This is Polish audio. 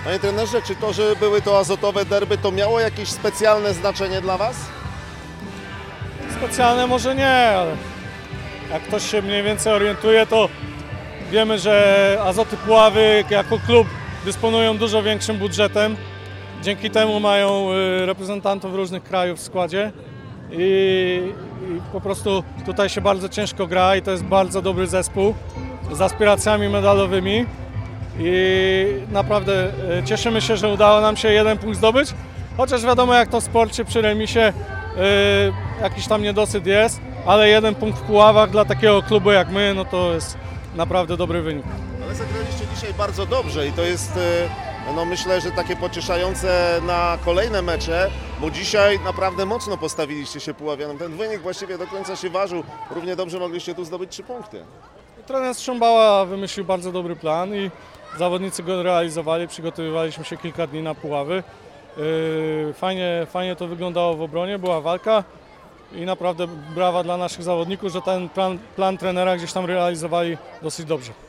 Panie trenerze, czy to, że były to azotowe derby, to miało jakieś specjalne znaczenie dla Was? Specjalne może nie, ale jak ktoś się mniej więcej orientuje, to wiemy, że Azoty Puławy jako klub dysponują dużo większym budżetem. Dzięki temu mają reprezentantów różnych krajów w składzie i po prostu tutaj się bardzo ciężko gra i to jest bardzo dobry zespół z aspiracjami medalowymi i naprawdę cieszymy się, że udało nam się 1 punkt zdobyć, chociaż wiadomo, jak to w sporcie przy remisie jakiś tam niedosyt jest, ale 1 punkt w Puławach dla takiego klubu jak my, no to jest naprawdę dobry wynik. Ale zagraliście dzisiaj bardzo dobrze i to jest, no myślę, że takie pocieszające na kolejne mecze, bo dzisiaj naprawdę mocno postawiliście się Puławianom. Ten wynik właściwie do końca się ważył. Równie dobrze mogliście tu zdobyć 3 punkty. Trener Strząbała wymyślił bardzo dobry plan i zawodnicy go realizowali. Przygotowywaliśmy się kilka dni na Puławy. Fajnie to wyglądało w obronie, była walka i naprawdę brawa dla naszych zawodników, że ten plan trenera gdzieś tam realizowali dosyć dobrze.